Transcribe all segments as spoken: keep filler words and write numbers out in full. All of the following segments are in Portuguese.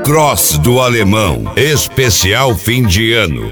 Cross do Alemão, especial fim de ano.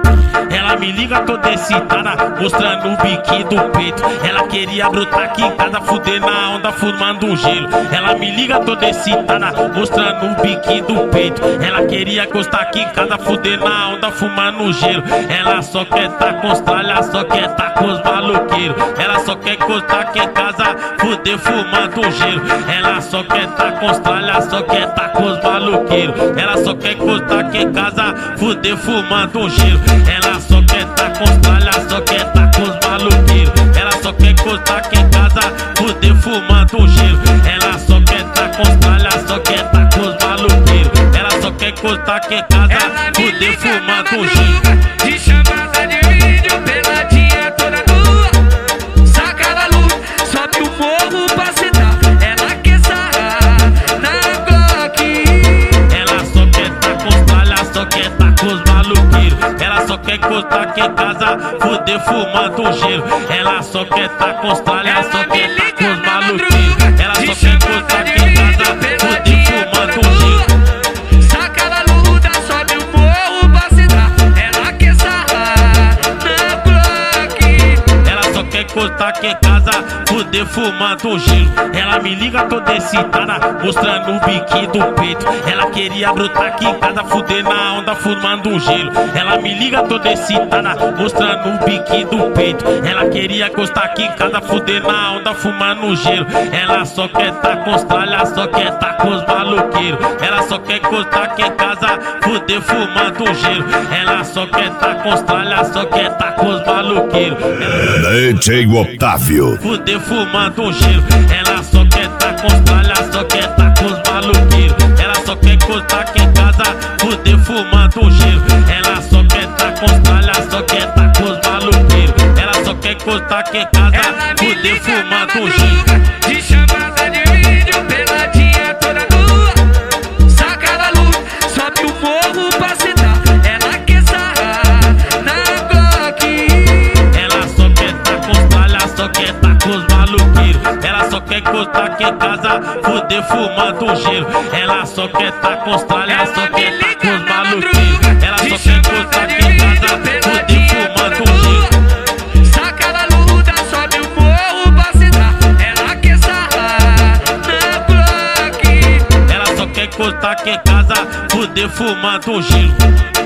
Ela me liga toda excitada, mostrando o biquinho do peito. Ela queria brotar aqui em casa, fuder na onda, fumando um gelo. Ela me liga toda excitada, mostrando o biquinho do peito. Ela queria gostar aqui em casa, fuder na onda, fumando um gelo. Ela só quer tá com os tralhas, só quer tá com os maloqueiros. Ela só quer gostar aqui em casa, fuder fumando um gelo. Ela só quer tá com os tralhas, só quer tá com os maloqueiros. Ela só quer gostar aqui em casa, fuder fumando um gelo. Ela só quer tá com os tralhas, só quer tá com os maloqueiros. Ela só quer gostar aqui em casa, fuder fumando um gelo. Ela só quer tá com os tralhas, só quer tá com os maloqueiros. Ela só quer gostar aqui em casa, fuder fumando um gelo. De chamada de vídeo, peladinha toda nua. Saca na luz, sobe o morro pra sentar. Ela quer sarrar na Glock. Ela só quer tá com os tralhas, só quer tá com os maloqueiros. Ela só quer gostar aqui em casa, fuder fumando um gelo. Ela só quer tá com os tralhas, só quer tá com os maloqueiros. Ela só quer gostar aqui em casa, fuder fumando um gelo. Saca na luta, sobe o morro pra sentar. Ela quer sarrar na Glock. Ela só quer gostar aqui em casa, fuder fumando um gelo. Ela me liga toda excitada, mostrando o biquinho do peito. Ela queria brotar aqui em casa, fuder na onda, fumando um gelo. Ela me liga toda excitada, mostrando o biquinho do peito. Ela queria gostar aqui em casa, fuder na onda, fumando um gelo. Ela só quer tá com os tralhas, só quer tá com os maloqueiros. Ela só quer gostar aqui em casa, fuder fumando um gelo. Ela só quer tá com os tralhas, só quer tá com os maloqueiros. Leitinho Otávio. Fuder fumando um gelo. Ela só quer tá com os tralhas, só quer tá com os maloqueiros. Ela só quer gostar aqui em casa, fuder fumando um gelo. Ela só quer tá com os tralhas, só quer tá com os maloqueiros. Ela só quer gostar aqui em casa, fuder fumando um gelo. De chamada de vídeo, peladinha toda nua. Saca na luz, sobe o morro pra sentar. Ela quer sarrar na Glock. Ela só quer tá com os tralhas, só quer tá com os maloqueiros. Ela só quer gostar aqui em casa, fuder fumando um gelo. Ela só quer tá com os tralhas, só quer tá com os maloqueiros. Ela só quer gostar aqui em casa, fuder fumando um gelo. Saca na luta, sobe o morro pra sentar. Ela quer sarrar na Glock. Ela só quer gostar aqui em casa, fuder fumando um gelo.